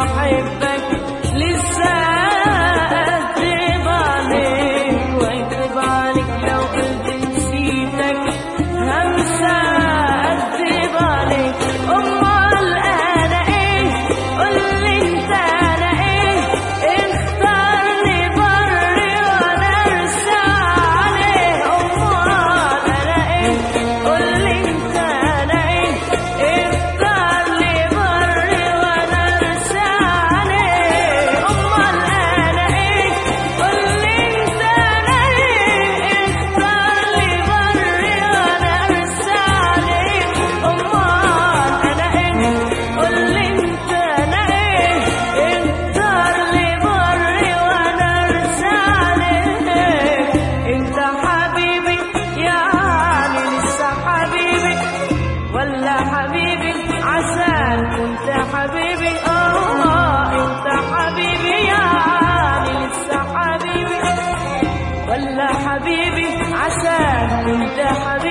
بحبك لسه اكذب عليك واكذب عليك لو قلت نسيتك همسة اكذب عليك. امال انا ايه قولي انت انا ايه اختار لي بري وانا ارسى عليه. امال انا ايه قولي انت انا ايه اختار لي بري وانا ارسى عليه. امال انا ايه قولي انت انا ايه اختار لي بري وانا ارسى عليه. امال انا ايه قولي انت انا ايه اختار لي بري وانا ارسى عليه. انت حبيبي يعني لسه حبيبي ولا حبيبي عشان كنت حبيبي؟ انت حبيبي يعني لسه حبيبي ولا حبيبي عشان كنت حبيبي؟